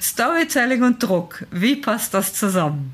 Storytelling und Druck, wie passt das zusammen?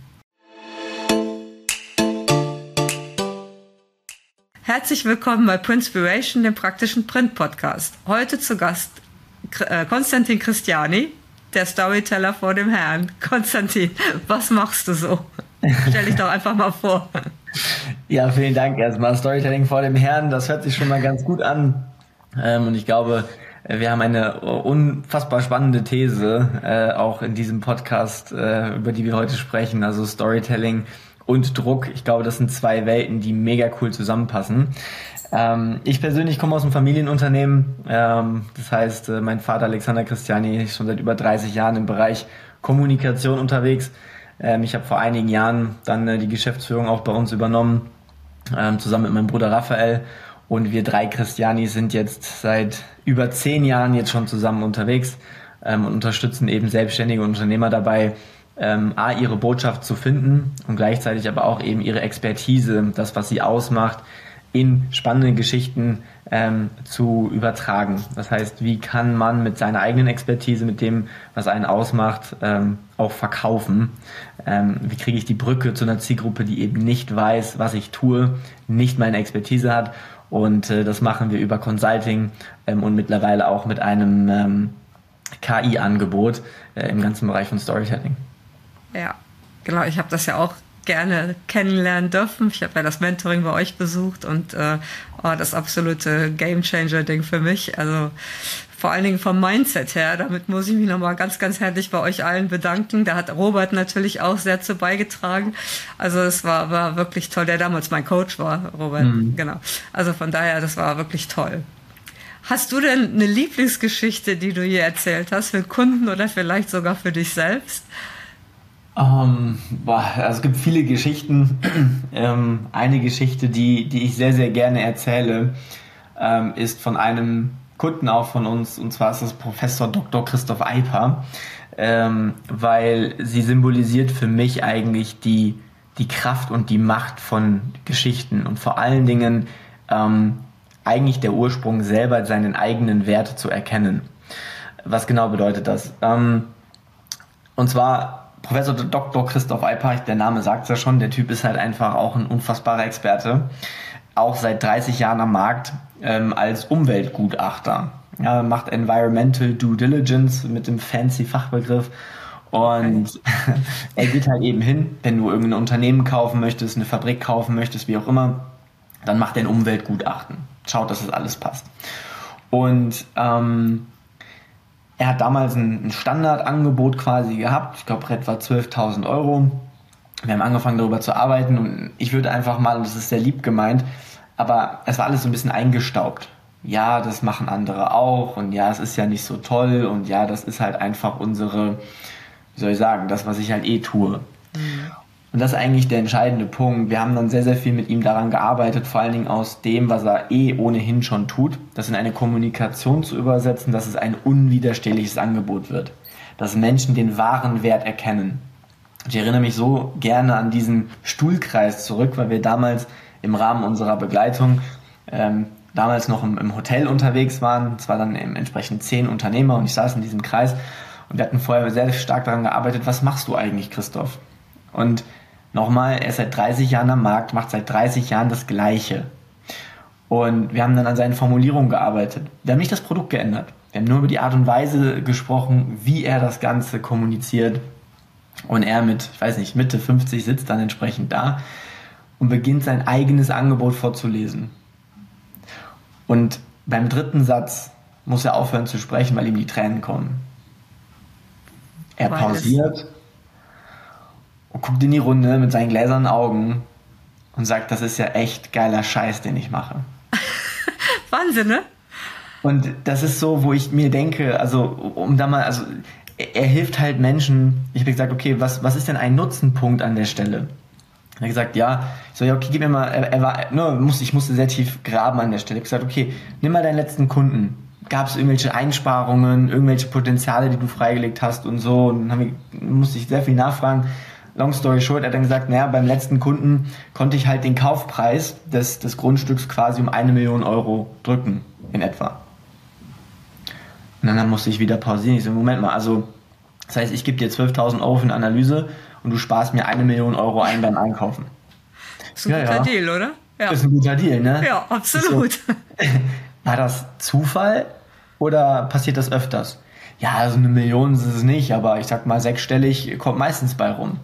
Herzlich willkommen bei Printspiration, dem praktischen Print-Podcast. Heute zu Gast Konstantin Christiani, der Storyteller vor dem Herrn. Konstantin, was machst du so? Stell dich doch einfach mal vor. Ja, vielen Dank erstmal. Storytelling vor dem Herrn, das hört sich schon mal ganz gut an. Und ich glaube, wir haben eine unfassbar spannende These, auch in diesem Podcast, über die wir heute sprechen. Also Storytelling und Druck. Ich glaube, das sind zwei Welten, die mega cool zusammenpassen. Ich persönlich komme aus einem Familienunternehmen. Das heißt, mein Vater Alexander Christiani ist schon seit über 30 Jahren im Bereich Kommunikation unterwegs. Ich habe vor einigen Jahren dann die Geschäftsführung auch bei uns übernommen, zusammen mit meinem Bruder Raphael. Und wir drei Christianis sind jetzt seit über 10 Jahren jetzt schon zusammen unterwegs und unterstützen eben selbstständige Unternehmer dabei, ihre Botschaft zu finden und gleichzeitig aber auch eben ihre Expertise, das, was sie ausmacht, in spannende Geschichten zu übertragen. Das heißt, wie kann man mit seiner eigenen Expertise, mit dem, was einen ausmacht, auch verkaufen? Wie kriege ich die Brücke zu einer Zielgruppe, die eben nicht weiß, was ich tue, nicht meine Expertise hat? Und das machen wir über Consulting und mittlerweile auch mit einem KI-Angebot im ganzen Bereich von Storytelling. Ja, genau. Ich habe das ja auch gerne kennenlernen dürfen. Ich habe ja das Mentoring bei euch besucht und das absolute Gamechanger-Ding für mich. Also vor allen Dingen vom Mindset her. Damit muss ich mich nochmal ganz, ganz herzlich bei euch allen bedanken. Da hat Robert natürlich auch sehr zu beigetragen. Also es war wirklich toll, der damals mein Coach war, Robert. Genau. Also von daher, das war wirklich toll. Hast du denn eine Lieblingsgeschichte, die du je erzählt hast, für Kunden oder vielleicht sogar für dich selbst? Also es gibt viele Geschichten. Eine Geschichte, die ich sehr, sehr gerne erzähle, ist von einem Kunden auch von uns, und zwar ist das Professor Dr. Christoph Eiper, weil sie symbolisiert für mich eigentlich die Kraft und die Macht von Geschichten und vor allen Dingen eigentlich der Ursprung selber seinen eigenen Wert zu erkennen. Was genau bedeutet das? Und zwar Professor Dr. Christoph Eiper, der Name sagt es ja schon, der Typ ist halt einfach auch ein unfassbarer Experte, auch seit 30 Jahren am Markt als Umweltgutachter. Ja, macht Environmental Due Diligence mit dem fancy Fachbegriff und er geht halt eben hin, wenn du irgendein Unternehmen kaufen möchtest, eine Fabrik kaufen möchtest, wie auch immer, dann macht er ein Umweltgutachten, schaut, dass das alles passt. Und er hat damals ein Standardangebot quasi gehabt, ich glaube etwa 12.000 Euro. Wir haben angefangen darüber zu arbeiten und ich würde einfach mal, und das ist sehr lieb gemeint, aber es war alles so ein bisschen eingestaubt. Ja, das machen andere auch und ja, es ist ja nicht so toll und ja, das ist halt einfach unsere, wie soll ich sagen, das, was ich halt tue. Und das ist eigentlich der entscheidende Punkt. Wir haben dann sehr, sehr viel mit ihm daran gearbeitet, vor allen Dingen aus dem, was er ohnehin schon tut, das in eine Kommunikation zu übersetzen, dass es ein unwiderstehliches Angebot wird. Dass Menschen den wahren Wert erkennen. Ich erinnere mich so gerne an diesen Stuhlkreis zurück, weil wir damals im Rahmen unserer Begleitung damals noch im Hotel unterwegs waren. Es war dann entsprechend 10 Unternehmer und ich saß in diesem Kreis und wir hatten vorher sehr stark daran gearbeitet, was machst du eigentlich, Christoph? Und nochmal, er ist seit 30 Jahren am Markt, macht seit 30 Jahren das Gleiche. Und wir haben dann an seinen Formulierungen gearbeitet. Wir haben nicht das Produkt geändert. Wir haben nur über die Art und Weise gesprochen, wie er das Ganze kommuniziert. Und er mit, ich weiß nicht, Mitte 50 sitzt dann entsprechend da und beginnt sein eigenes Angebot vorzulesen. Und beim 3. Satz muss er aufhören zu sprechen, weil ihm die Tränen kommen. Er pausiert und guckt in die Runde mit seinen gläsernen Augen und sagt, das ist ja echt geiler Scheiß, den ich mache. Wahnsinn, ne? Und das ist so, wo ich mir denke, er hilft halt Menschen. Ich habe gesagt, okay, was ist denn ein Nutzenpunkt an der Stelle? Er hat gesagt, okay, gib mir mal, ich musste sehr tief graben an der Stelle. Ich habe gesagt, okay, nimm mal deinen letzten Kunden. Gab es irgendwelche Einsparungen, irgendwelche Potenziale, die du freigelegt hast und so? Und dann musste ich sehr viel nachfragen. Long story short, er hat dann gesagt, beim letzten Kunden konnte ich halt den Kaufpreis des Grundstücks quasi um 1 Million Euro drücken, in etwa. Und dann musste ich wieder pausieren. Ich so, Moment mal, also Das heißt, ich gebe dir 12.000 Euro für eine Analyse und du sparst mir 1 Million Euro ein beim Einkaufen. Das ist ein guter Deal, oder? Ja. Das ist ein guter Deal, ne? Ja, absolut. So, war das Zufall oder passiert das öfters? Ja, also 1 Million ist es nicht, aber ich sag mal 6-stellig kommt meistens bei rum.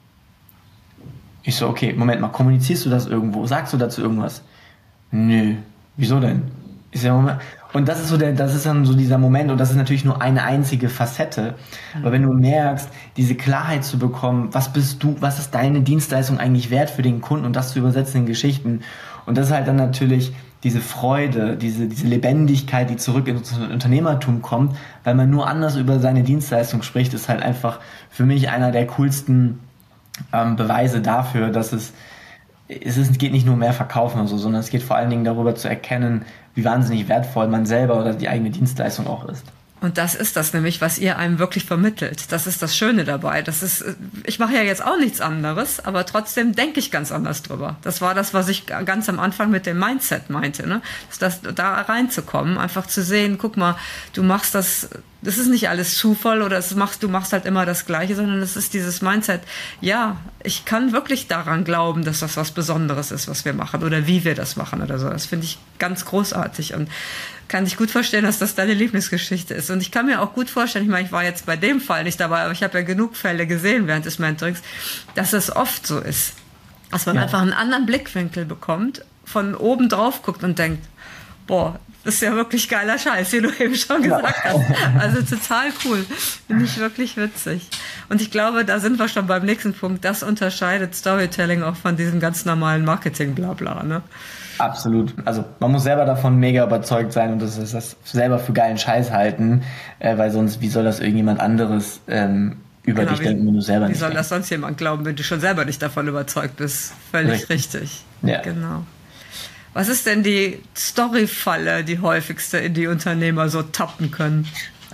Ich so, okay, Moment mal, kommunizierst du das irgendwo? Sagst du dazu irgendwas? Nö. Wieso denn? Und das ist dann so dieser Moment, und das ist natürlich nur eine einzige Facette. Aber wenn du merkst, diese Klarheit zu bekommen, was bist du, was ist deine Dienstleistung eigentlich wert für den Kunden, und das zu übersetzen in Geschichten. Und das ist halt dann natürlich diese Freude, diese Lebendigkeit, die zurück ins Unternehmertum kommt, weil man nur anders über seine Dienstleistung spricht, ist halt einfach für mich einer der coolsten Beweise dafür, dass es geht nicht nur um mehr verkaufen und so, sondern es geht vor allen Dingen darüber zu erkennen, wie wahnsinnig wertvoll man selber oder die eigene Dienstleistung auch ist. Und das ist das nämlich, was ihr einem wirklich vermittelt. Das ist das Schöne dabei. Ich mache ja jetzt auch nichts anderes, aber trotzdem denke ich ganz anders drüber. Das war das, was ich ganz am Anfang mit dem Mindset meinte, ne? Da reinzukommen, einfach zu sehen, guck mal, du machst das ist nicht alles Zufall oder du machst halt immer das Gleiche, sondern es ist dieses Mindset, ja, ich kann wirklich daran glauben, dass das was Besonderes ist, was wir machen oder wie wir das machen oder so. Das finde ich ganz großartig und kann ich gut verstehen, dass das deine Lieblingsgeschichte ist. Und ich kann mir auch gut vorstellen, ich meine, ich war jetzt bei dem Fall nicht dabei, aber ich habe ja genug Fälle gesehen während des Mentorings, dass es oft so ist, dass man einfach einen anderen Blickwinkel bekommt, von oben drauf guckt und denkt, boah, das ist ja wirklich geiler Scheiß, wie du eben schon gesagt hast. Also total cool. Finde ich wirklich witzig. Und ich glaube, da sind wir schon beim nächsten Punkt. Das unterscheidet Storytelling auch von diesem ganz normalen Marketing-Blabla, ne? Absolut. Also man muss selber davon mega überzeugt sein und das selber für geilen Scheiß halten, weil sonst, wie soll das irgendjemand anderes über dich denken, wenn du selber nicht Wie soll das sonst jemand glauben, wenn du schon selber nicht davon überzeugt bist? Völlig richtig. Ja. Genau. Was ist denn die Storyfalle, die häufigste, in die Unternehmer so tappen können?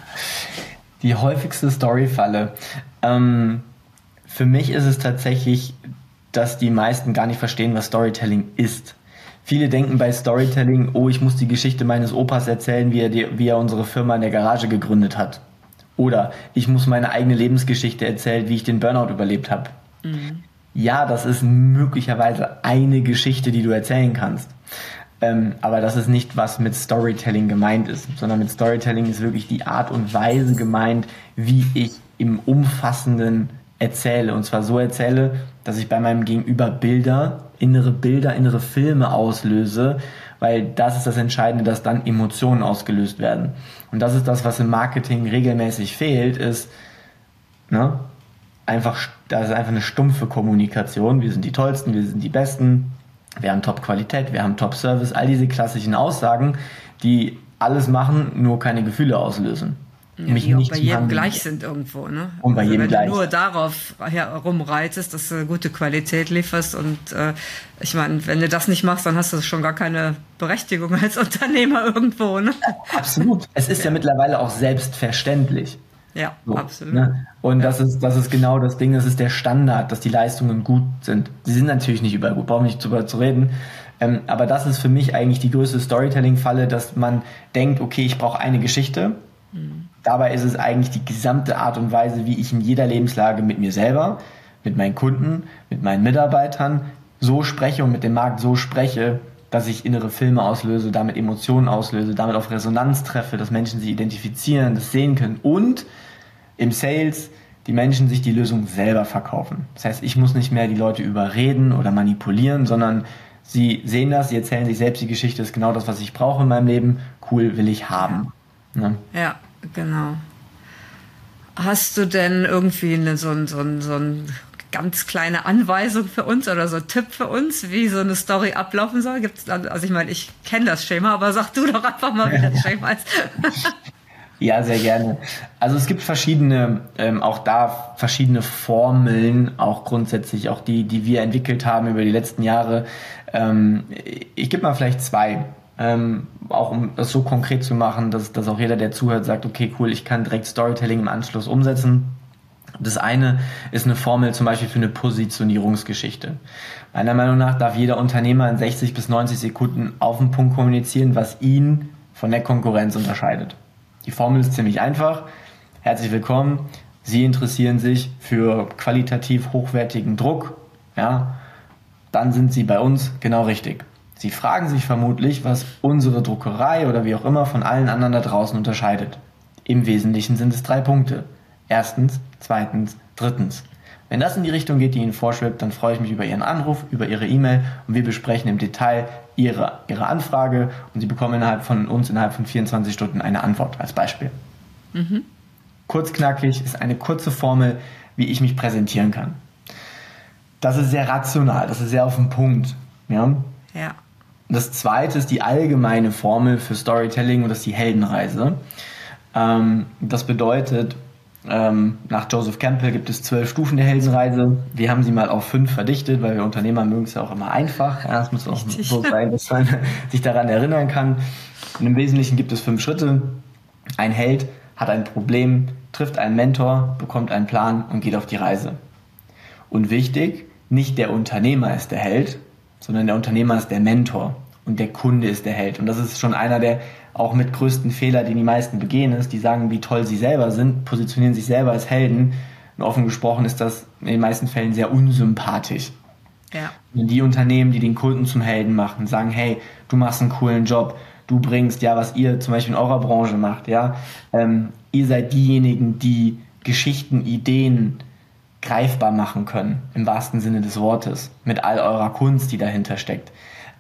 Die häufigste Storyfalle. Für mich ist es tatsächlich, dass die meisten gar nicht verstehen, was Storytelling ist. Viele denken bei Storytelling, oh, ich muss die Geschichte meines Opas erzählen, wie er unsere Firma in der Garage gegründet hat. Oder ich muss meine eigene Lebensgeschichte erzählen, wie ich den Burnout überlebt habe. Mhm. Ja, das ist möglicherweise eine Geschichte, die du erzählen kannst. Aber das ist nicht, was mit Storytelling gemeint ist, sondern mit Storytelling ist wirklich die Art und Weise gemeint, wie ich im Umfassenden erzähle. Und zwar so erzähle, dass ich bei meinem Gegenüber innere Filme auslöse, weil das ist das Entscheidende, dass dann Emotionen ausgelöst werden. Und das ist das, was im Marketing regelmäßig fehlt, ist, das ist einfach eine stumpfe Kommunikation. Wir sind die Tollsten, wir sind die Besten, wir haben Top-Qualität, wir haben Top-Service, all diese klassischen Aussagen, die alles machen, nur keine Gefühle auslösen. Ja, die auch bei jedem gleich sind irgendwo, ne? Und bei jedem gleich. Wenn du nur darauf herumreitest, dass du gute Qualität lieferst und ich meine, wenn du das nicht machst, dann hast du schon gar keine Berechtigung als Unternehmer irgendwo, ne? Absolut. Es ist ja mittlerweile auch selbstverständlich. Ja, so, absolut. Ne? Und das ist genau das Ding, das ist der Standard, dass die Leistungen gut sind. Sie sind natürlich nicht überall gut, brauchen wir nicht drüber zu reden. Aber das ist für mich eigentlich die größte Storytelling-Falle, dass man denkt, okay, ich brauche eine Geschichte. Mhm. Dabei ist es eigentlich die gesamte Art und Weise, wie ich in jeder Lebenslage mit mir selber, mit meinen Kunden, mit meinen Mitarbeitern so spreche und mit dem Markt so spreche, dass ich innere Filme auslöse, damit Emotionen auslöse, damit auf Resonanz treffe, dass Menschen sich identifizieren, das sehen können und im Sales die Menschen sich die Lösung selber verkaufen. Das heißt, ich muss nicht mehr die Leute überreden oder manipulieren, sondern sie sehen das, sie erzählen sich selbst die Geschichte, das ist genau das, was ich brauche in meinem Leben, cool, will ich haben. Ne? Ja, genau. Hast du denn irgendwie so ein ganz kleine Anweisung für uns oder so ein Tipp für uns, wie so eine Story ablaufen soll? Also ich meine, ich kenne das Schema, aber sag du doch einfach mal, wie das Schema ist. Ja, sehr gerne. Also es gibt verschiedene Formeln, auch grundsätzlich, auch die wir entwickelt haben über die letzten Jahre. Ich gebe mal vielleicht 2. Auch um das so konkret zu machen, dass auch jeder, der zuhört, sagt, okay, cool, ich kann direkt Storytelling im Anschluss umsetzen. Das eine ist eine Formel zum Beispiel für eine Positionierungsgeschichte. Meiner Meinung nach darf jeder Unternehmer in 60 bis 90 Sekunden auf den Punkt kommunizieren, was ihn von der Konkurrenz unterscheidet. Die Formel ist ziemlich einfach. Herzlich willkommen. Sie interessieren sich für qualitativ hochwertigen Druck, ja, dann sind Sie bei uns genau richtig. Sie fragen sich vermutlich, was unsere Druckerei oder wie auch immer von allen anderen da draußen unterscheidet. Im Wesentlichen sind es 3 Punkte. Erstens, zweitens, drittens. Wenn das in die Richtung geht, die Ihnen vorschwebt, dann freue ich mich über Ihren Anruf, über Ihre E-Mail und wir besprechen im Detail Ihre Anfrage und Sie bekommen innerhalb von 24 Stunden eine Antwort als Beispiel. Kurzknackig ist eine kurze Formel, wie ich mich präsentieren kann. Das ist sehr rational, das ist sehr auf den Punkt. Ja. Das zweite ist die allgemeine Formel für Storytelling und das ist die Heldenreise. Das bedeutet, nach Joseph Campbell gibt es 12 Stufen der Heldenreise. Wir haben sie mal auf 5 verdichtet, weil wir Unternehmer mögen es ja auch immer einfach. Ja, es muss auch so sein, dass man sich daran erinnern kann. Und im Wesentlichen gibt es 5 Schritte. Ein Held hat ein Problem, trifft einen Mentor, bekommt einen Plan und geht auf die Reise. Und wichtig, nicht der Unternehmer ist der Held, sondern der Unternehmer ist der Mentor und der Kunde ist der Held. Und das ist schon einer der auch mit größten Fehler, die die meisten begehen, ist, die sagen, wie toll sie selber sind, positionieren sich selber als Helden. Und offen gesprochen ist das in den meisten Fällen sehr unsympathisch. Ja. Und die Unternehmen, die den Kunden zum Helden machen, sagen, hey, du machst einen coolen Job, du bringst, ja, was ihr zum Beispiel in eurer Branche macht, ja, ihr seid diejenigen, die Geschichten, Ideen greifbar machen können, im wahrsten Sinne des Wortes, mit all eurer Kunst, die dahinter steckt.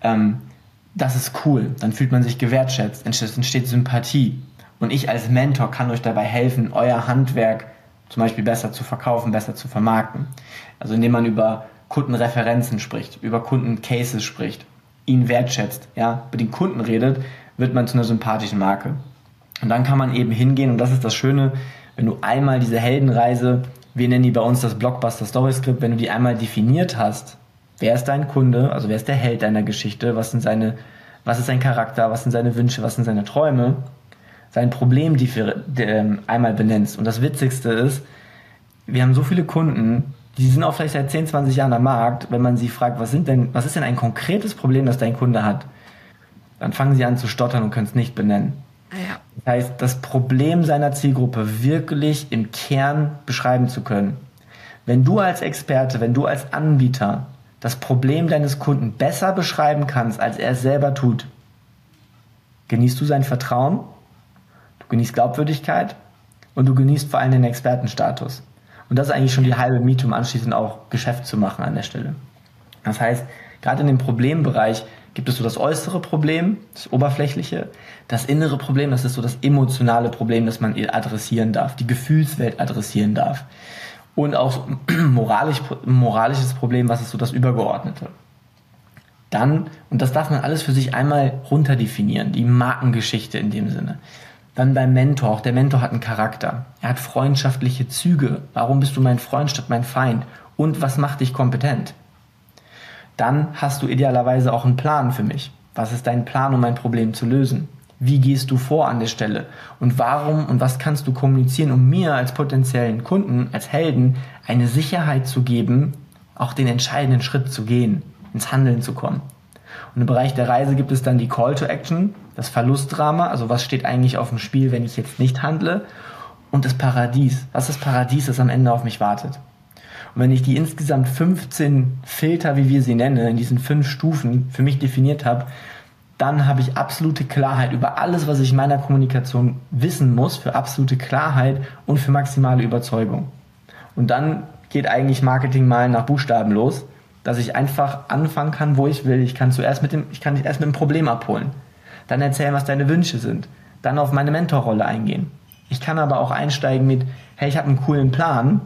Das ist cool, dann fühlt man sich gewertschätzt, entsteht Sympathie. Und ich als Mentor kann euch dabei helfen, euer Handwerk zum Beispiel besser zu verkaufen, besser zu vermarkten. Also indem man über Kundenreferenzen spricht, über Kundencases spricht, ihn wertschätzt, ja, mit den Kunden redet, wird man zu einer sympathischen Marke. Und dann kann man eben hingehen, und das ist das Schöne, wenn du einmal diese Heldenreise, wir nennen die bei uns das Blockbuster Story Script, wenn du die einmal definiert hast, wer ist dein Kunde, also wer ist der Held deiner Geschichte, was ist sein Charakter, was sind seine Wünsche, was sind seine Träume, sein Problem einmal benennst. Und das Witzigste ist, wir haben so viele Kunden, die sind auch vielleicht seit 10, 20 Jahren am Markt, wenn man sie fragt, was ist denn ein konkretes Problem, das dein Kunde hat, dann fangen sie an zu stottern und können es nicht benennen. Ja. Das heißt, das Problem seiner Zielgruppe wirklich im Kern beschreiben zu können. Wenn du als Experte, wenn du als Anbieter das Problem deines Kunden besser beschreiben kannst, als er es selber tut, genießt du sein Vertrauen, du genießt Glaubwürdigkeit und du genießt vor allem den Expertenstatus. Und das ist eigentlich schon die halbe Miete, um anschließend auch Geschäft zu machen an der Stelle. Das heißt, gerade in dem Problembereich gibt es so das äußere Problem, das oberflächliche, das innere Problem, das ist so das emotionale Problem, das man adressieren darf, die Gefühlswelt adressieren darf. Und auch moralisches Problem, was ist so das Übergeordnete. Dann, und das darf man alles für sich einmal runterdefinieren, die Markengeschichte in dem Sinne. Dann beim Mentor, auch der Mentor hat einen Charakter. Er hat freundschaftliche Züge. Warum bist du mein Freund statt mein Feind? Und was macht dich kompetent? Dann hast du idealerweise auch einen Plan für mich. Was ist dein Plan, um mein Problem zu lösen? Wie gehst du vor an der Stelle? Und warum und was kannst du kommunizieren, um mir als potenziellen Kunden, als Helden, eine Sicherheit zu geben, auch den entscheidenden Schritt zu gehen, ins Handeln zu kommen? Und im Bereich der Reise gibt es dann die Call to Action, das Verlustdrama, also was steht eigentlich auf dem Spiel, wenn ich jetzt nicht handle, und das Paradies. Was ist das Paradies, das am Ende auf mich wartet? Und wenn ich die insgesamt 15 Filter, wie wir sie nennen, in diesen 5 Stufen für mich definiert habe, dann habe ich absolute Klarheit über alles, was ich in meiner Kommunikation wissen muss, für absolute Klarheit und für maximale Überzeugung. Und dann geht eigentlich Marketing mal nach Buchstaben los, dass ich einfach anfangen kann, wo ich will. Ich kann dich erst mit dem Problem abholen. Dann erzählen, was deine Wünsche sind. Dann auf meine Mentorrolle eingehen. Ich kann aber auch einsteigen mit, hey, ich habe einen coolen Plan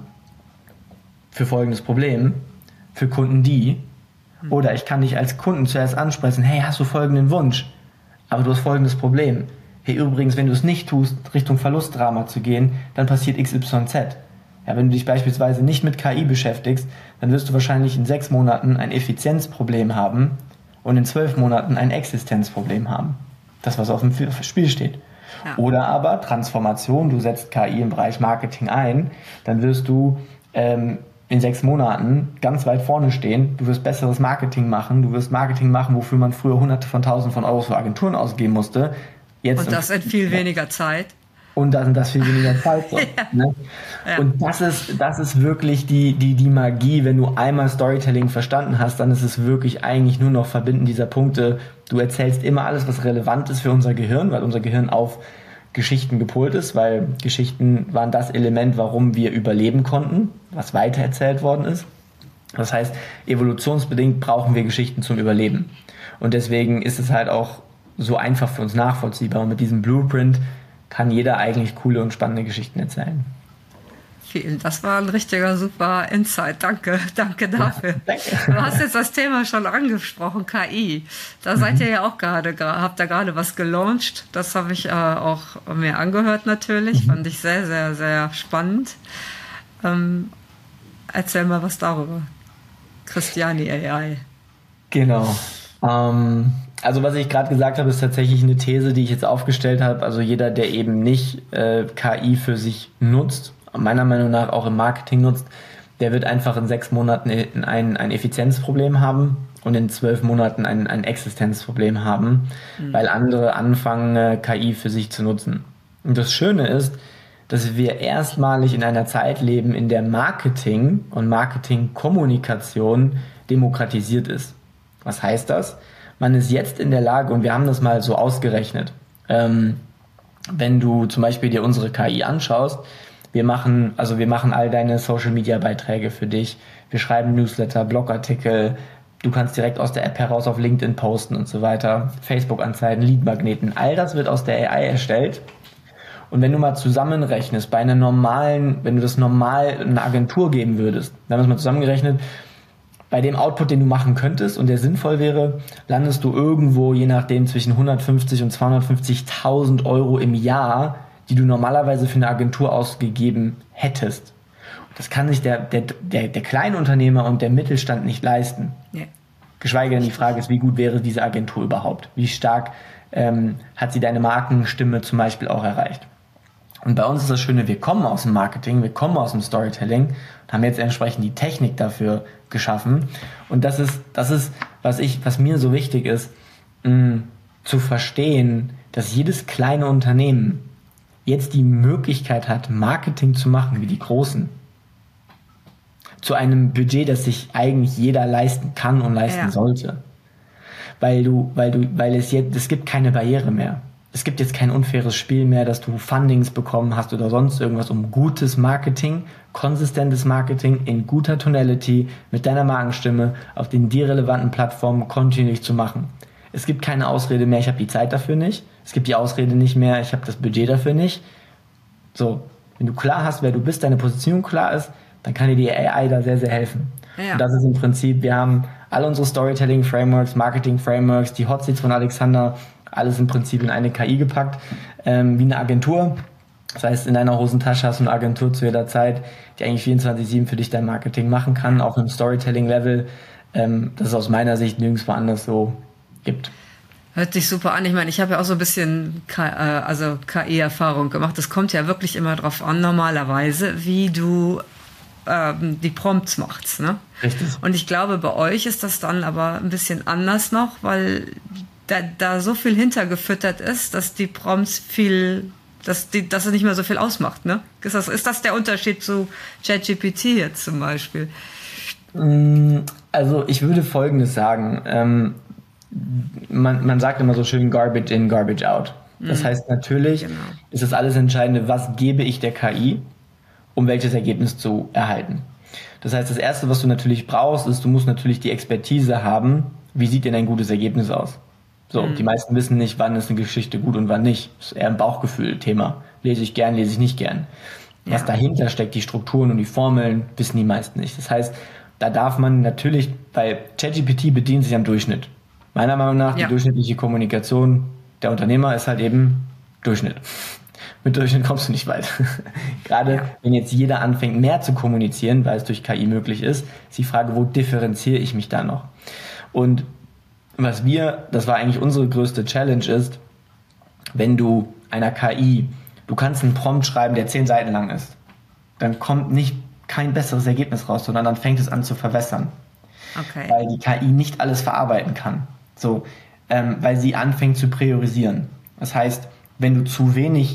für folgendes Problem, für Kunden die. Oder ich kann dich als Kunden zuerst ansprechen, hey, hast du folgenden Wunsch, aber du hast folgendes Problem. Hey, übrigens, wenn du es nicht tust, Richtung Verlustdrama zu gehen, dann passiert XYZ. Ja, wenn du dich beispielsweise nicht mit KI beschäftigst, dann wirst du wahrscheinlich in 6 Monaten ein Effizienzproblem haben und in 12 Monaten ein Existenzproblem haben. Das, was auf dem Spiel steht. Ja. Oder aber Transformation, du setzt KI im Bereich Marketing ein, dann wirst du in 6 Monaten ganz weit vorne stehen, du wirst besseres Marketing machen, wofür man früher Hunderte von Tausenden von Euro für Agenturen ausgeben musste. Und das in viel weniger Zeit. und das viel weniger Zeit. So, ne? Ja. Und das ist wirklich die Magie, wenn du einmal Storytelling verstanden hast, dann ist es wirklich eigentlich nur noch Verbinden dieser Punkte. Du erzählst immer alles, was relevant ist für unser Gehirn, weil unser Gehirn auf Geschichten gepolt ist, weil Geschichten waren das Element, warum wir überleben konnten, was weitererzählt worden ist. Das heißt, evolutionsbedingt brauchen wir Geschichten zum Überleben. Und deswegen ist es halt auch so einfach für uns nachvollziehbar. Und mit diesem Blueprint kann jeder eigentlich coole und spannende Geschichten erzählen. Das war ein richtiger super Insight. Danke dafür. Danke. Du hast jetzt das Thema schon angesprochen, KI. Da seid ihr ja auch habt da gerade was gelauncht. Das habe ich auch mir angehört natürlich. Fand ich sehr, sehr, sehr spannend. Erzähl mal was darüber. Christiani AI. Genau. Also was ich gerade gesagt habe, ist tatsächlich eine These, die ich jetzt aufgestellt habe. Also jeder, der eben nicht KI für sich nutzt, meiner Meinung nach auch im Marketing nutzt, der wird einfach in 6 Monaten ein Effizienzproblem haben und in 12 Monaten ein Existenzproblem haben, weil andere anfangen, KI für sich zu nutzen. Und das Schöne ist, dass wir erstmalig in einer Zeit leben, in der Marketing und Marketingkommunikation demokratisiert ist. Was heißt das? Man ist jetzt in der Lage, und wir haben das mal so ausgerechnet, wenn du zum Beispiel dir unsere KI anschaust, wir machen all deine Social-Media-Beiträge für dich, wir schreiben Newsletter, Blogartikel, du kannst direkt aus der App heraus auf LinkedIn posten und so weiter, Facebook-Anzeigen, Lead-Magneten, all das wird aus der AI erstellt. Und wenn du mal zusammenrechnest, wenn du das normal einer Agentur geben würdest, dann haben wir es mal zusammengerechnet, bei dem Output, den du machen könntest und der sinnvoll wäre, landest du irgendwo, je nachdem, zwischen 150 und 250.000 Euro im Jahr, die du normalerweise für eine Agentur ausgegeben hättest. Das kann sich der Kleinunternehmer und der Mittelstand nicht leisten. Ja. Geschweige denn die Frage ist, wie gut wäre diese Agentur überhaupt? Wie stark hat sie deine Markenstimme zum Beispiel auch erreicht? Und bei uns ist das Schöne, wir kommen aus dem Marketing, wir kommen aus dem Storytelling und haben jetzt entsprechend die Technik dafür geschaffen. Und das ist was mir so wichtig ist, zu verstehen, dass jedes kleine Unternehmen jetzt die Möglichkeit hat, Marketing zu machen wie die Großen. Zu einem Budget, das sich eigentlich jeder leisten kann und leisten sollte. Weil es gibt keine Barriere mehr. Es gibt jetzt kein unfaires Spiel mehr, dass du Fundings bekommen hast oder sonst irgendwas, um gutes Marketing, konsistentes Marketing in guter Tonality mit deiner Markenstimme auf den dir relevanten Plattformen kontinuierlich zu machen. Es gibt keine Ausrede mehr, ich habe die Zeit dafür nicht. Es gibt die Ausrede nicht mehr, ich habe das Budget dafür nicht. So, wenn du klar hast, wer du bist, deine Position klar ist, dann kann dir die AI da sehr, sehr helfen. Ja. Und das ist im Prinzip, wir haben alle unsere Storytelling-Frameworks, Marketing-Frameworks, die Hotseats von Alexander, alles im Prinzip in eine KI gepackt, wie eine Agentur. Das heißt, in deiner Hosentasche hast du eine Agentur zu jeder Zeit, die eigentlich 24/7 für dich dein Marketing machen kann, auch im Storytelling-Level, das es aus meiner Sicht nirgendwo anders so gibt. Hört sich super an. Ich meine, ich habe ja auch so ein bisschen KI-Erfahrung gemacht. Es kommt ja wirklich immer drauf an, normalerweise, wie du die Prompts machst. Ne? Richtig. Und ich glaube, bei euch ist das dann aber ein bisschen anders noch, weil da so viel hintergefüttert ist, dass die Prompts dass es nicht mehr so viel ausmacht. Ne? Ist das der Unterschied zu ChatGPT jetzt zum Beispiel? Also ich würde Folgendes sagen. Man sagt immer so schön Garbage in, Garbage out. Das heißt natürlich, ist das alles Entscheidende, was gebe ich der KI, um welches Ergebnis zu erhalten. Das heißt, das Erste, was du natürlich brauchst, ist, du musst natürlich die Expertise haben, wie sieht denn ein gutes Ergebnis aus? So, die meisten wissen nicht, wann ist eine Geschichte gut und wann nicht. Das ist eher ein Bauchgefühl-Thema. Lese ich gern, lese ich nicht gern. Was dahinter steckt, die Strukturen und die Formeln, wissen die meisten nicht. Das heißt, da darf man natürlich, weil ChatGPT bedient sich am Durchschnitt. Meiner Meinung nach, die durchschnittliche Kommunikation der Unternehmer ist halt eben Durchschnitt. Mit Durchschnitt kommst du nicht weit. Gerade wenn jetzt jeder anfängt, mehr zu kommunizieren, weil es durch KI möglich ist die Frage, wo differenziere ich mich da noch? Und das war eigentlich unsere größte Challenge ist, wenn du einer KI, du kannst einen Prompt schreiben, der 10 Seiten lang ist, dann kommt kein besseres Ergebnis raus, sondern dann fängt es an zu verwässern. Okay. Weil die KI nicht alles verarbeiten kann. So, weil sie anfängt zu priorisieren. Das heißt, wenn du zu wenig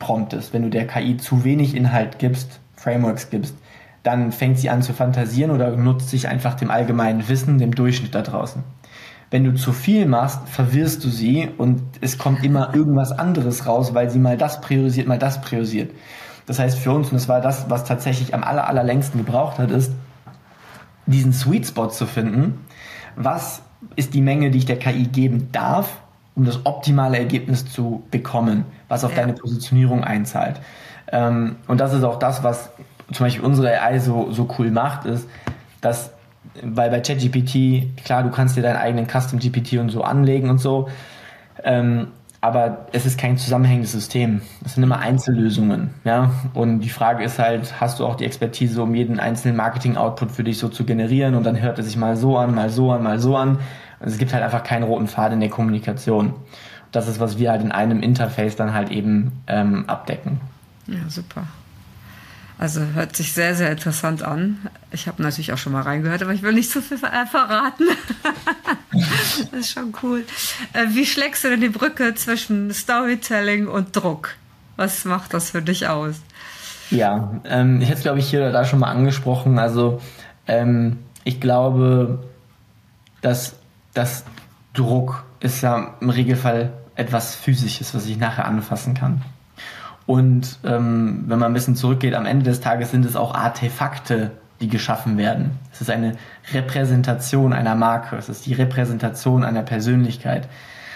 promptest, wenn du der KI zu wenig Inhalt gibst, Frameworks gibst, dann fängt sie an zu fantasieren oder nutzt sich einfach dem allgemeinen Wissen, dem Durchschnitt da draußen. Wenn du zu viel machst, verwirrst du sie und es kommt immer irgendwas anderes raus, weil sie mal das priorisiert, mal das priorisiert. Das heißt für uns, und das war das, was tatsächlich am allerlängsten gebraucht hat, ist, diesen Sweet Spot zu finden. Was ist die Menge, die ich der KI geben darf, um das optimale Ergebnis zu bekommen, was auf deine Positionierung einzahlt. Und das ist auch das, was zum Beispiel unsere AI so cool macht, ist, dass, weil bei ChatGPT, klar, du kannst dir deinen eigenen Custom GPT und so anlegen und so, aber es ist kein zusammenhängendes System. Es sind immer Einzellösungen, ja. Und die Frage ist halt, hast du auch die Expertise, um jeden einzelnen Marketing-Output für dich so zu generieren und dann hört es sich mal so an, mal so an, mal so an. Und es gibt halt einfach keinen roten Faden in der Kommunikation. Das ist, was wir halt in einem Interface dann halt eben abdecken. Ja, super. Also hört sich sehr, sehr interessant an. Ich habe natürlich auch schon mal reingehört, aber ich will nicht zu viel verraten. Das ist schon cool. Wie schlägst du denn die Brücke zwischen Storytelling und Druck? Was macht das für dich aus? Ja, ich hätte es, glaube ich, hier oder da schon mal angesprochen. Also ich glaube, dass Druck ist ja im Regelfall etwas Physisches, was ich nachher anfassen kann. Und wenn man ein bisschen zurückgeht, am Ende des Tages sind es auch Artefakte, die geschaffen werden. Es ist eine Repräsentation einer Marke. Es ist die Repräsentation einer Persönlichkeit.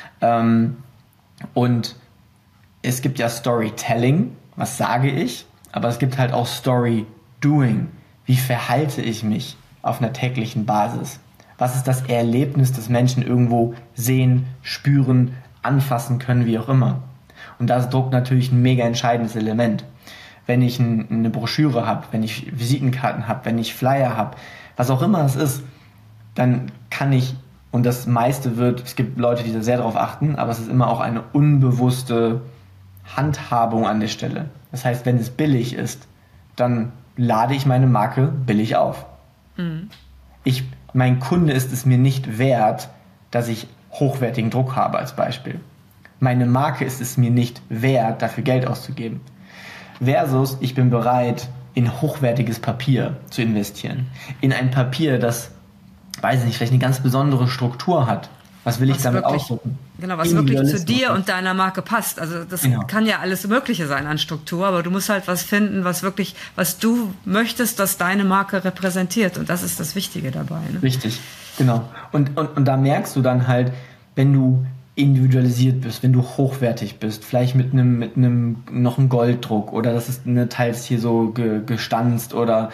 Und es gibt ja Storytelling, was sage ich, aber es gibt halt auch Story-Doing. Wie verhalte ich mich auf einer täglichen Basis? Was ist das Erlebnis, das Menschen irgendwo sehen, spüren, anfassen können, wie auch immer? Und da ist Druck natürlich ein mega entscheidendes Element. Wenn ich eine Broschüre habe, wenn ich Visitenkarten habe, wenn ich Flyer habe, was auch immer es ist, dann kann ich, und das meiste es gibt Leute, die da sehr darauf achten, aber es ist immer auch eine unbewusste Handhabung an der Stelle. Das heißt, wenn es billig ist, dann lade ich meine Marke billig auf. Mhm. Mein Kunde ist es mir nicht wert, dass ich hochwertigen Druck habe als Beispiel. Meine Marke ist es mir nicht wert, dafür Geld auszugeben. Versus, ich bin bereit, in hochwertiges Papier zu investieren. In ein Papier, das, weiß ich nicht, vielleicht eine ganz besondere Struktur hat. Was will ich damit ausdrücken? Genau, was wirklich zu dir und deiner Marke passt. Also das kann ja alles Mögliche sein an Struktur, aber du musst halt was finden, was du möchtest, dass deine Marke repräsentiert. Und das ist das Wichtige dabei. Ne? Richtig, genau. Und da merkst du dann halt, wenn du individualisiert bist, wenn du hochwertig bist, vielleicht mit einem noch einem Golddruck oder das ist teils hier so gestanzt oder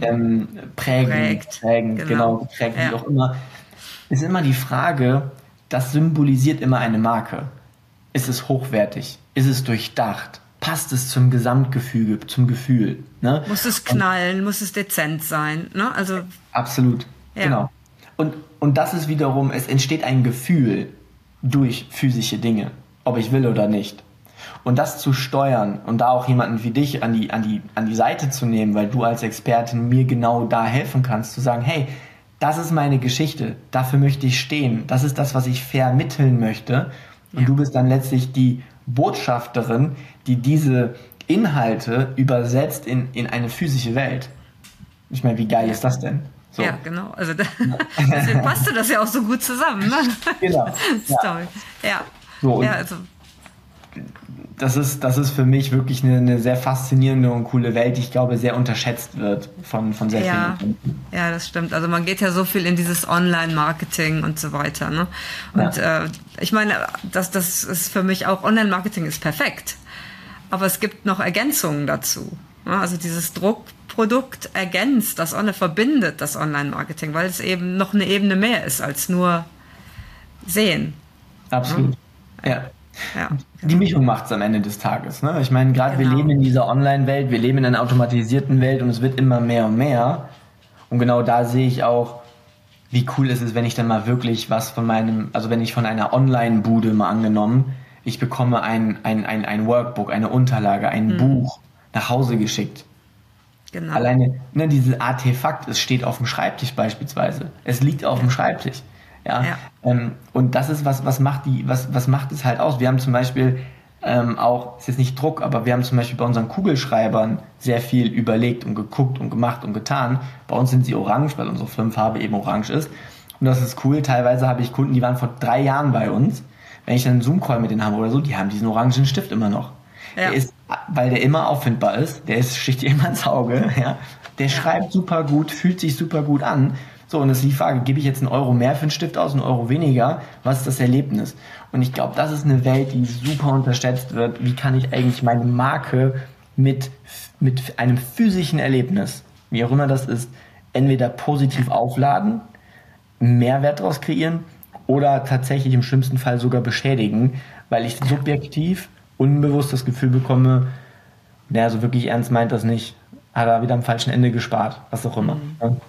prägend, genau, geprägt, wie auch immer, ist immer die Frage, das symbolisiert immer eine Marke. Ist es hochwertig? Ist es durchdacht? Passt es zum Gesamtgefüge, zum Gefühl? Ne? Muss es knallen? Muss es dezent sein? Ne? Also, absolut, genau. Und das ist wiederum, es entsteht ein Gefühl durch physische Dinge, ob ich will oder nicht. Und das zu steuern und da auch jemanden wie dich an die Seite zu nehmen, weil du als Expertin mir genau da helfen kannst, zu sagen, hey, das ist meine Geschichte, dafür möchte ich stehen, das ist das, was ich vermitteln möchte. Und du bist dann letztlich die Botschafterin, die diese Inhalte übersetzt in eine physische Welt. Ich meine, wie geil ist das denn? So. Ja, genau. Also deswegen passte das ja auch so gut zusammen. Ne? Genau. Story. Ja. So, also. Das ist für mich wirklich eine sehr faszinierende und coole Welt, die ich glaube sehr unterschätzt wird von sehr vielen Menschen. Ja, das stimmt. Also man geht ja so viel in dieses Online-Marketing und so weiter. Ne? Und ich meine, das ist für mich auch, Online-Marketing ist perfekt. Aber es gibt noch Ergänzungen dazu. Ne? Also dieses Druckprodukt ergänzt, verbindet das Online-Marketing, weil es eben noch eine Ebene mehr ist als nur sehen. Absolut, ja. Ja, genau. Die Mischung macht es am Ende des Tages. Ne? Ich meine, gerade wir leben in dieser Online-Welt, wir leben in einer automatisierten Welt und es wird immer mehr und mehr. Und genau da sehe ich auch, wie cool ist es, wenn ich dann mal wirklich was wenn ich von einer Online-Bude mal angenommen, ich bekomme ein Workbook, eine Unterlage, ein Buch nach Hause geschickt. Genau. Alleine dieses Artefakt, es steht auf dem Schreibtisch beispielsweise. Es liegt auf dem Schreibtisch. Ja. Und das ist was macht es halt aus. Wir haben zum Beispiel auch, ist jetzt nicht Druck, aber wir haben zum Beispiel bei unseren Kugelschreibern sehr viel überlegt und geguckt und gemacht und getan. Bei uns sind sie orange, weil unsere Firmenfarbe eben orange ist. Und das ist cool. Teilweise habe ich Kunden, die waren vor 3 Jahren bei uns. Wenn ich dann einen Zoom-Call mit denen habe oder so, die haben diesen orangen Stift immer noch. Ja. Der ist, weil der immer auffindbar ist, sticht dir immer ins Auge, ja. Der schreibt super gut, fühlt sich super gut an. So, und das ist die Frage, gebe ich jetzt 1 Euro mehr für einen Stift aus, 1 Euro weniger? Was ist das Erlebnis? Und ich glaube, das ist eine Welt, die super unterschätzt wird. Wie kann ich eigentlich meine Marke mit einem physischen Erlebnis, wie auch immer das ist, entweder positiv aufladen, Mehrwert daraus kreieren oder tatsächlich im schlimmsten Fall sogar beschädigen, weil ich subjektiv, unbewusst das Gefühl bekomme, naja, so wirklich ernst meint das nicht, hat er wieder am falschen Ende gespart, was auch immer.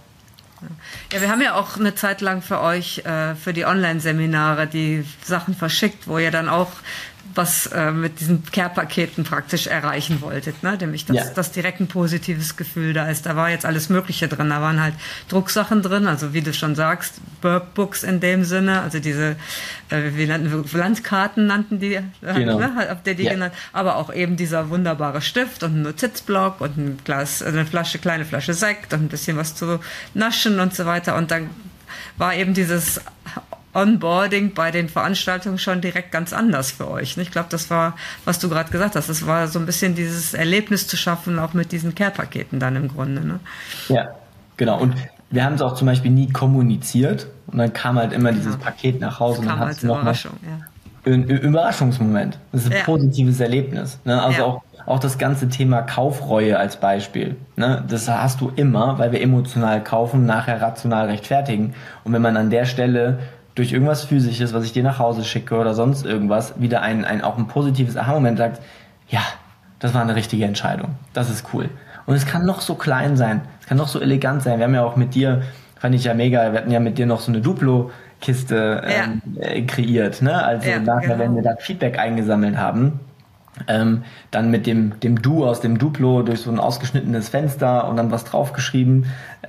Ja, wir haben ja auch eine Zeit lang für euch, für die Online-Seminare, die Sachen verschickt, wo ihr dann auch was mit diesen Care-Paketen praktisch erreichen wolltet, ne? Nämlich, dass direkt ein positives Gefühl da ist. Da war jetzt alles Mögliche drin. Da waren halt Drucksachen drin, also wie du schon sagst, Workbooks in dem Sinne, also diese, wie nannten wir, Landkarten nannten die, genau. Ne? Habt ihr die genannt? Aber auch eben dieser wunderbare Stift und ein Notizblock und ein Glas, eine kleine Flasche Sekt und ein bisschen was zu naschen und so weiter. Und dann war eben dieses Onboarding bei den Veranstaltungen schon direkt ganz anders für euch. Ich glaube, das war, was du gerade gesagt hast, das war so ein bisschen dieses Erlebnis zu schaffen, auch mit diesen Care-Paketen dann im Grunde. Ne? Ja, genau. Und wir haben es auch zum Beispiel nie kommuniziert und dann kam halt immer dieses Paket nach Hause. Das kam und dann als Überraschung, ein Überraschungsmoment. Das ist ein positives Erlebnis. Ne? Also auch das ganze Thema Kaufreue als Beispiel. Ne? Das hast du immer, weil wir emotional kaufen, nachher rational rechtfertigen. Und wenn man an der Stelle durch irgendwas Physisches, was ich dir nach Hause schicke oder sonst irgendwas, wieder auch ein positives Aha-Moment sagt, ja, das war eine richtige Entscheidung. Das ist cool. Und es kann noch so klein sein, es kann noch so elegant sein. Wir haben ja auch mit dir, fand ich ja mega, wir hatten ja mit dir noch so eine Duplo-Kiste kreiert, ne? Also nachher, wenn wir da Feedback eingesammelt haben, dann mit dem Du aus dem Duplo durch so ein ausgeschnittenes Fenster und dann was draufgeschrieben,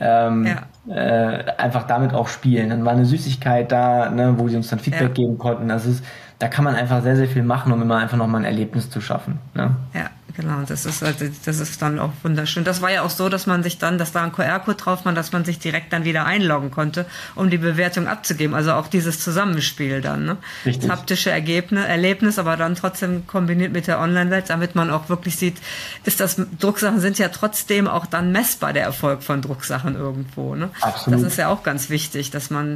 einfach damit auch spielen. Dann war eine Süßigkeit da, ne, wo die uns dann Feedback geben konnten. Da kann man einfach sehr, sehr viel machen, um immer einfach nochmal ein Erlebnis zu schaffen. Ne? Ja, genau. Das ist dann auch wunderschön. Das war ja auch so, dass da ein QR-Code drauf war, dass man sich direkt dann wieder einloggen konnte, um die Bewertung abzugeben. Also auch dieses Zusammenspiel dann. Ne? Das haptische Erlebnis, aber dann trotzdem kombiniert mit der Online-Welt, damit man auch wirklich sieht, Drucksachen sind ja trotzdem auch dann messbar, der Erfolg von Drucksachen irgendwo. Ne? Absolut. Das ist ja auch ganz wichtig,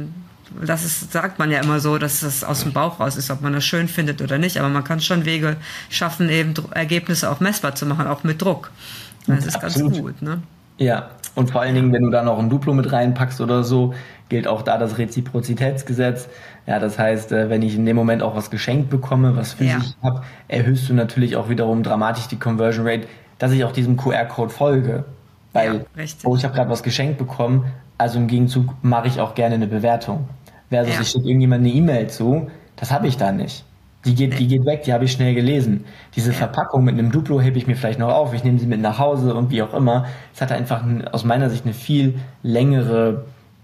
sagt man ja immer so, dass es aus dem Bauch raus ist, ob man das schön findet oder nicht, aber man kann schon Wege schaffen, eben Ergebnisse auch messbar zu machen, auch mit Druck. Das ist Absolut. ganz gut, ne? Ja, und vor allen Dingen, wenn du da noch ein Duplo mit reinpackst oder so, gilt auch da das Reziprozitätsgesetz. Ja, das heißt, wenn ich in dem Moment auch was geschenkt bekomme, was physisch habe, erhöhst du natürlich auch wiederum dramatisch die Conversion Rate, dass ich auch diesem QR-Code folge. Weil, ich habe gerade was geschenkt bekommen, also im Gegenzug mache ich auch gerne eine Bewertung. Versus ich schicke irgendjemand eine E-Mail zu, das habe ich da nicht. Die geht weg, die habe ich schnell gelesen. Diese Verpackung mit einem Duplo hebe ich mir vielleicht noch auf, ich nehme sie mit nach Hause und wie auch immer. Es hat einfach aus meiner Sicht eine viel längere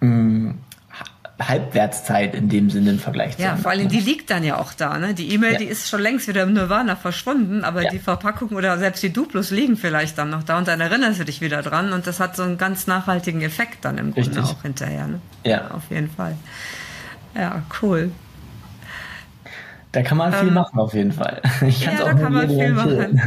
Halbwertszeit in dem Sinne im Vergleich zu. Ja, vor allem die liegt dann ja auch da. Ne? Die E-Mail, die ist schon längst wieder im Nirvana verschwunden, aber die Verpackung oder selbst die Duplos liegen vielleicht dann noch da und dann erinnerst du dich wieder dran und das hat so einen ganz nachhaltigen Effekt dann im Grunde auch hinterher. Ne? Ja, auf jeden Fall. Ja, cool. Da kann man viel machen, auf jeden Fall. Da kann man viel machen.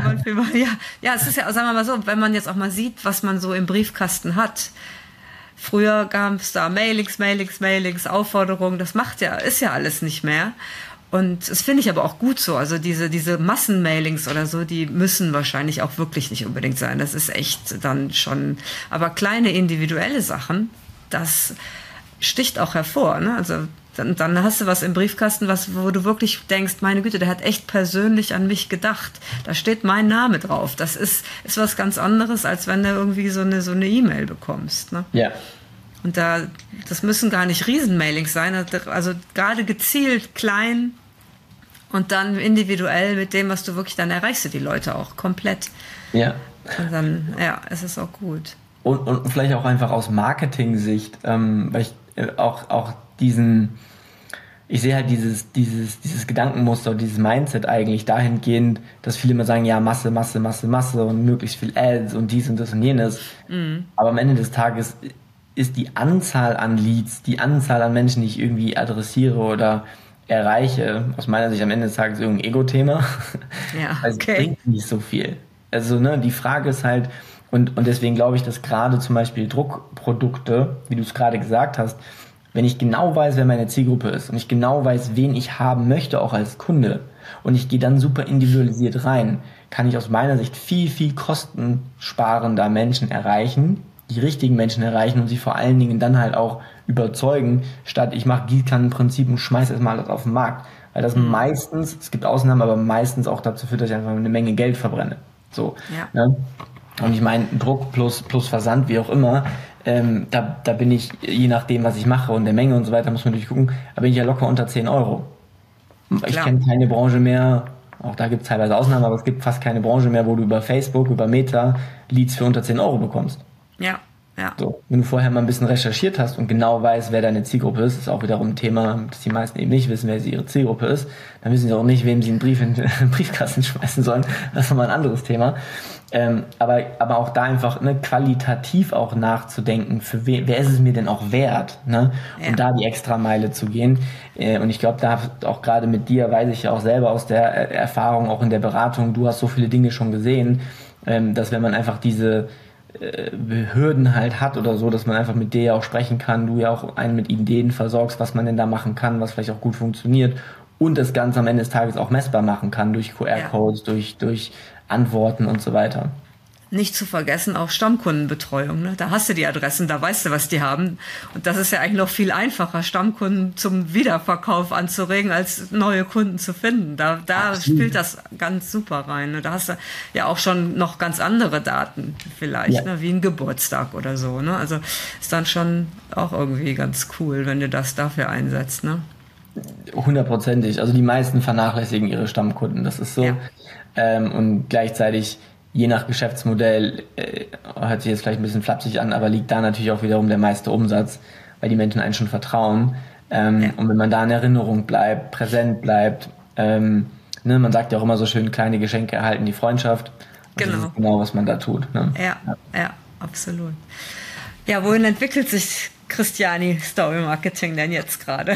Ja, es ist ja, sagen wir mal so, wenn man jetzt auch mal sieht, was man so im Briefkasten hat. Früher gab es da Mailings, Aufforderungen, ist ja alles nicht mehr. Und das finde ich aber auch gut so. Also diese Massenmailings oder so, die müssen wahrscheinlich auch wirklich nicht unbedingt sein. Das ist echt dann schon, aber kleine individuelle Sachen, das sticht auch hervor, ne? Also dann hast du was im Briefkasten, wo du wirklich denkst, meine Güte, der hat echt persönlich an mich gedacht. Da steht mein Name drauf. Das ist was ganz anderes, als wenn du irgendwie so eine E-Mail bekommst. Ne? Ja. Und das müssen gar nicht Riesenmailings sein. Also gerade gezielt klein und dann individuell mit dem, was du wirklich, dann erreichst du die Leute auch komplett. Ja. Und dann, es ist auch gut. Und vielleicht auch einfach aus Marketing-Sicht, weil ich auch diesen ich sehe halt dieses Gedankenmuster, dieses Mindset eigentlich dahingehend, dass viele immer sagen, ja, Masse, Masse, Masse, Masse und möglichst viel Ads und dies und das und jenes. Aber am Ende des Tages ist die Anzahl an Leads, die Anzahl an Menschen, die ich irgendwie adressiere oder erreiche, aus meiner Sicht am Ende des Tages irgendein Ego-Thema. Ja, Also es bringt nicht so viel. Also ne, die Frage ist halt, und deswegen glaube ich, dass gerade zum Beispiel Druckprodukte, wie du es gerade gesagt hast, wenn ich genau weiß, wer meine Zielgruppe ist und ich genau weiß, wen ich haben möchte, auch als Kunde, und ich gehe dann super individualisiert rein, kann ich aus meiner Sicht viel, viel kostensparender Menschen erreichen, die richtigen Menschen erreichen und sie vor allen Dingen dann halt auch überzeugen, statt ich mache Gießkannenprinzip und schmeiße erstmal alles auf den Markt. Weil das meistens, es gibt Ausnahmen, aber meistens auch dazu führt, dass ich einfach eine Menge Geld verbrenne. So. Ja. Ne? Und ich meine, Druck plus Versand, wie auch immer, da bin ich, je nachdem, was ich mache und der Menge und so weiter, muss man natürlich gucken, da bin ich ja locker unter 10 Euro. Ich kenne keine Branche mehr, auch da gibt es teilweise Ausnahmen, aber es gibt fast keine Branche mehr, wo du über Facebook, über Meta Leads für unter 10 Euro bekommst. Ja. Ja. So, wenn du vorher mal ein bisschen recherchiert hast und genau weißt, wer deine Zielgruppe ist auch wiederum ein Thema, dass die meisten eben nicht wissen, wer ihre Zielgruppe ist, dann wissen sie auch nicht, wem sie einen Brief in den Briefkasten schmeißen sollen. Das ist nochmal ein anderes Thema. Aber auch da einfach qualitativ auch nachzudenken, für wer ist es mir denn auch wert, ne? Ja. Und da die Extrameile zu gehen. Und ich glaube, da auch gerade mit dir weiß ich ja auch selber aus der Erfahrung, auch in der Beratung, du hast so viele Dinge schon gesehen, dass wenn man einfach diese Hürden halt hat oder so, dass man einfach mit dir ja auch sprechen kann, du ja auch einen mit Ideen versorgst, was man denn da machen kann, was vielleicht auch gut funktioniert und das Ganze am Ende des Tages auch messbar machen kann durch QR-Codes, durch Antworten und so weiter. Nicht zu vergessen auch Stammkundenbetreuung. Ne? Da hast du die Adressen, da weißt du, was die haben. Und das ist ja eigentlich noch viel einfacher, Stammkunden zum Wiederverkauf anzuregen, als neue Kunden zu finden. Da spielt das ganz super rein. Ne? Da hast du ja auch schon noch ganz andere Daten vielleicht, ne? Wie ein Geburtstag oder so. Ne? Also ist dann schon auch irgendwie ganz cool, wenn du das dafür einsetzt. Ne? 100%. Also die meisten vernachlässigen ihre Stammkunden. Das ist so. Ja. Und gleichzeitig je nach Geschäftsmodell, hört sich jetzt vielleicht ein bisschen flapsig an, aber liegt da natürlich auch wiederum der meiste Umsatz, weil die Menschen einen schon vertrauen. Und wenn man da in Erinnerung bleibt, präsent bleibt, man sagt ja auch immer so schön, kleine Geschenke erhalten die Freundschaft. Genau. Das ist genau, was man da tut. Ne? Ja, absolut. Ja, wohin entwickelt sich Christiani Story Marketing denn jetzt gerade?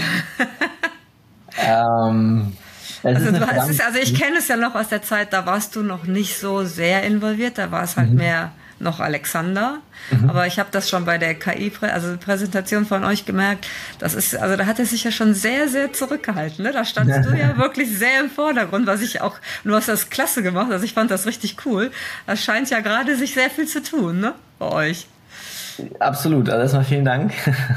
Also ich kenne es ja noch aus der Zeit, da warst du noch nicht so sehr involviert, da war es halt mehr noch Alexander, aber ich habe das schon bei der KI-Präsentation von euch gemerkt, da hat er sich ja schon sehr, sehr zurückgehalten, ne? Da standst du ja wirklich sehr im Vordergrund, du hast das klasse gemacht, also ich fand das richtig cool, da scheint ja gerade sich sehr viel zu tun, ne, bei euch. Absolut, also erstmal vielen Dank.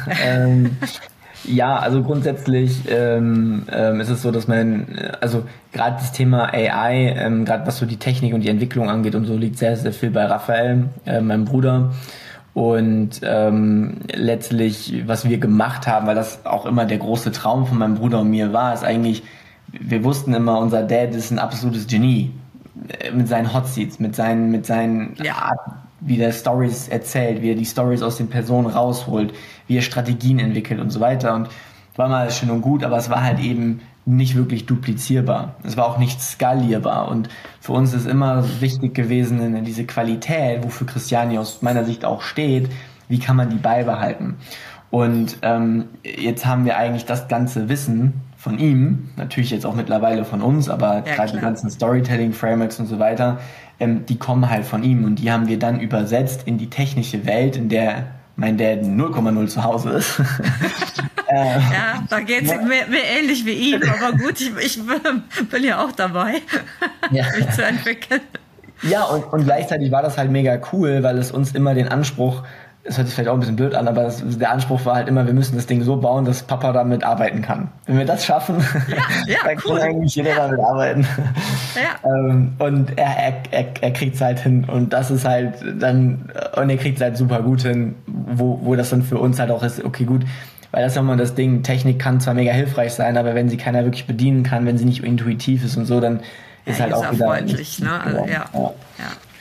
Ja, also grundsätzlich ist es so, dass also gerade das Thema AI, gerade was so die Technik und die Entwicklung angeht und so, liegt sehr, sehr viel bei Raphael, meinem Bruder. Und letztlich, was wir gemacht haben, weil das auch immer der große Traum von meinem Bruder und mir war, ist eigentlich, wir wussten immer, unser Dad ist ein absolutes Genie mit seinen Hotseats, mit seinen Art, wie der Stories erzählt, wie er die Stories aus den Personen rausholt, wie er Strategien entwickelt und so weiter. Und war mal schön und gut, aber es war halt eben nicht wirklich duplizierbar. Es war auch nicht skalierbar. Und für uns ist immer wichtig gewesen, diese Qualität, wofür Christiani aus meiner Sicht auch steht, wie kann man die beibehalten? Und jetzt haben wir eigentlich das ganze Wissen von ihm, natürlich jetzt auch mittlerweile von uns, aber gerade die ganzen Storytelling-Frameworks und so weiter, die kommen halt von ihm und die haben wir dann übersetzt in die technische Welt, in der mein Dad 0,0 zu Hause ist. Ja, da geht es mir ähnlich wie ihm, aber gut, ich bin ja auch dabei, mich zu entwickeln. Ja, und gleichzeitig war das halt mega cool, weil es uns immer den Anspruch, es hört sich vielleicht auch ein bisschen blöd an, aber der Anspruch war halt immer, wir müssen das Ding so bauen, dass Papa damit arbeiten kann. Wenn wir das schaffen, dann kann eigentlich jeder damit arbeiten. Ja. Und er kriegt es halt hin und das ist halt dann, und er kriegt es halt super gut hin, wo das dann für uns halt auch ist, okay gut, weil das ist ja immer das Ding, Technik kann zwar mega hilfreich sein, aber wenn sie keiner wirklich bedienen kann, wenn sie nicht intuitiv ist und so, dann ist halt auch wieder freundlich, ne? Also, ja.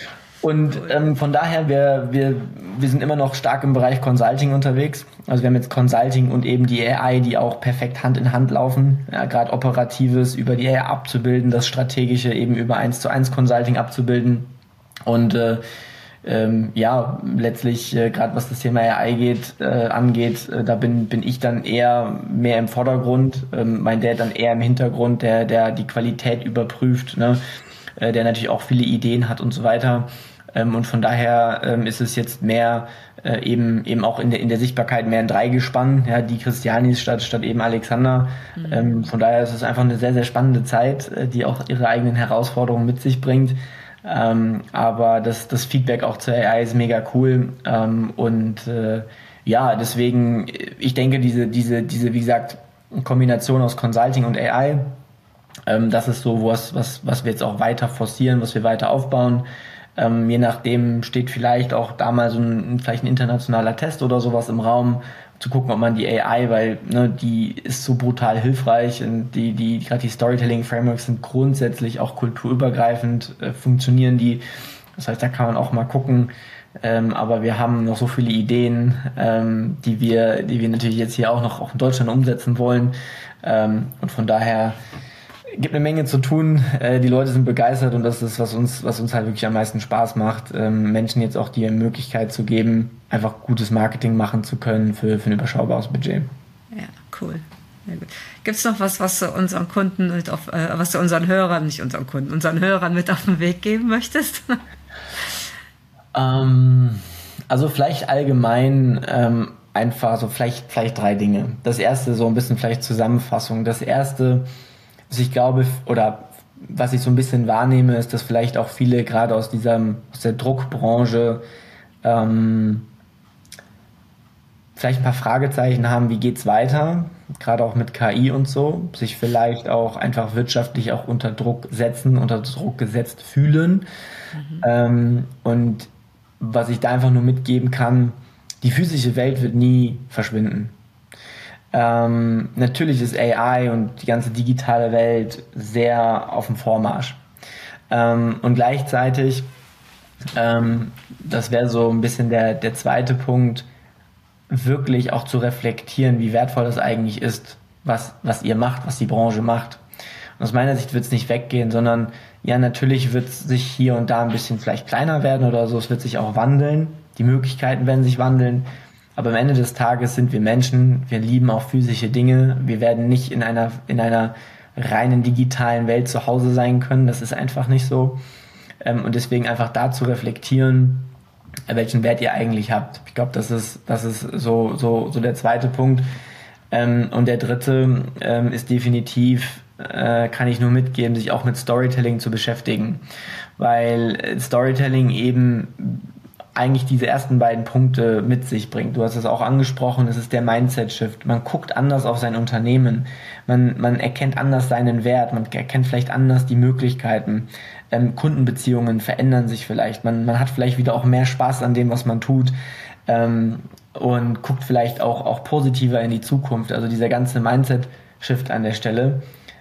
Und von daher, wir sind immer noch stark im Bereich Consulting unterwegs. Also wir haben jetzt Consulting und eben die AI, die auch perfekt Hand in Hand laufen. Ja, gerade Operatives über die AI abzubilden, das Strategische eben über 1:1 Consulting abzubilden. Und letztlich gerade was das Thema AI angeht, da bin ich dann eher mehr im Vordergrund, mein Dad dann eher im Hintergrund, der die Qualität überprüft, ne? Der natürlich auch viele Ideen hat und so weiter. Und von daher ist es jetzt mehr eben auch in der Sichtbarkeit mehr ein Dreigespann, ja, die Christianis statt eben Alexander. Von daher ist es einfach eine sehr, sehr spannende Zeit, die auch ihre eigenen Herausforderungen mit sich bringt. Aber das Feedback auch zur AI ist mega cool. Deswegen, ich denke, diese, wie gesagt, Kombination aus Consulting und AI, das ist so was wir jetzt auch weiter forcieren, was wir weiter aufbauen. Je nachdem steht vielleicht auch da mal vielleicht ein internationaler Test oder sowas im Raum, zu gucken, ob man die AI, weil die ist so brutal hilfreich und gerade die Storytelling-Frameworks sind grundsätzlich auch kulturübergreifend, funktionieren die. Das heißt, da kann man auch mal gucken. Aber wir haben noch so viele Ideen, die wir natürlich jetzt hier auch in Deutschland umsetzen wollen. Und von daher gibt eine Menge zu tun. Die Leute sind begeistert und das ist, was uns halt wirklich am meisten Spaß macht, Menschen jetzt auch die Möglichkeit zu geben, einfach gutes Marketing machen zu können für ein überschaubares Budget. Ja, cool. Gibt es noch was du unseren Kunden was du unseren Hörern mit auf den Weg geben möchtest? Also vielleicht allgemein einfach so vielleicht 3 Dinge. Das erste, so ein bisschen vielleicht Zusammenfassung. Das erste, was ich glaube, oder was ich so ein bisschen wahrnehme, ist, dass vielleicht auch viele gerade aus der Druckbranche vielleicht ein paar Fragezeichen haben, wie geht's weiter, gerade auch mit KI und so, sich vielleicht auch einfach wirtschaftlich auch unter Druck gesetzt fühlen. Und was ich da einfach nur mitgeben kann, die physische Welt wird nie verschwinden. Natürlich ist AI und die ganze digitale Welt sehr auf dem Vormarsch. Und gleichzeitig, das wäre so ein bisschen der zweite Punkt, wirklich auch zu reflektieren, wie wertvoll das eigentlich ist, was ihr macht, was die Branche macht. Und aus meiner Sicht wird es nicht weggehen, sondern ja, natürlich wird es sich hier und da ein bisschen vielleicht kleiner werden oder so, es wird sich auch wandeln, die Möglichkeiten werden sich wandeln. Aber am Ende des Tages sind wir Menschen, wir lieben auch physische Dinge, wir werden nicht in einer reinen digitalen Welt zu Hause sein können, das ist einfach nicht so. Und deswegen einfach da zu reflektieren, welchen Wert ihr eigentlich habt. Ich glaube, das ist so der zweite Punkt. Und der dritte ist definitiv, kann ich nur mitgeben, sich auch mit Storytelling zu beschäftigen. Weil Storytelling eben eigentlich diese ersten beiden Punkte mit sich bringt. Du hast es auch angesprochen, es ist der Mindset-Shift. Man guckt anders auf sein Unternehmen, man erkennt anders seinen Wert, man erkennt vielleicht anders die Möglichkeiten. Kundenbeziehungen verändern sich vielleicht, man hat vielleicht wieder auch mehr Spaß an dem, was man tut, und guckt vielleicht auch positiver in die Zukunft. Also dieser ganze Mindset-Shift an der Stelle.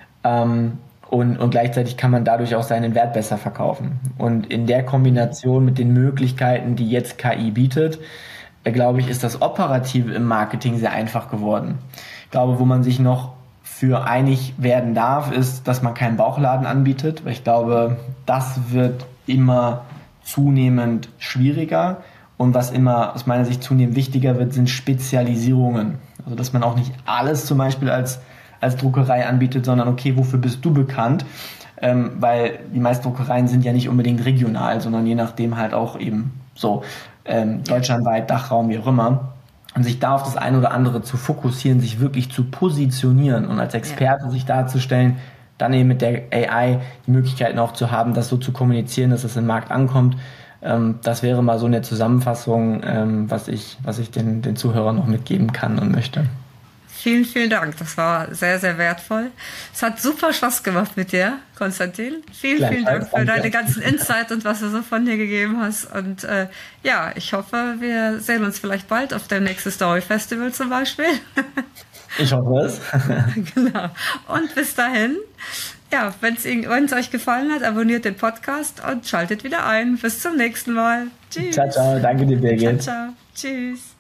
Und gleichzeitig kann man dadurch auch seinen Wert besser verkaufen. Und in der Kombination mit den Möglichkeiten, die jetzt KI bietet, glaube ich, ist das Operative im Marketing sehr einfach geworden. Ich glaube, wo man sich noch für einig werden darf, ist, dass man keinen Bauchladen anbietet, weil ich glaube, das wird immer zunehmend schwieriger. Und was immer aus meiner Sicht zunehmend wichtiger wird, sind Spezialisierungen. Also dass man auch nicht alles zum Beispiel als Druckerei anbietet, sondern okay, wofür bist du bekannt? Weil die meisten Druckereien sind ja nicht unbedingt regional, sondern je nachdem halt auch eben so deutschlandweit, Dachraum, wie auch immer. Und sich da auf das eine oder andere zu fokussieren, sich wirklich zu positionieren und als Experte sich darzustellen, dann eben mit der AI die Möglichkeiten auch zu haben, das so zu kommunizieren, dass es im Markt ankommt. Das wäre mal so eine Zusammenfassung, was ich den Zuhörern noch mitgeben kann und möchte. Vielen, vielen Dank. Das war sehr, sehr wertvoll. Es hat super Spaß gemacht mit dir, Konstantin. Vielen, vielen Dank für deine ganzen Insights und was du so von dir gegeben hast. Und ich hoffe, wir sehen uns vielleicht bald auf dem nächsten Story Festival zum Beispiel. Ich hoffe es. Genau. Und bis dahin, ja, wenn es euch gefallen hat, abonniert den Podcast und schaltet wieder ein. Bis zum nächsten Mal. Tschüss. Ciao, ciao. Danke dir, Birgit. Ciao, ciao. Tschüss.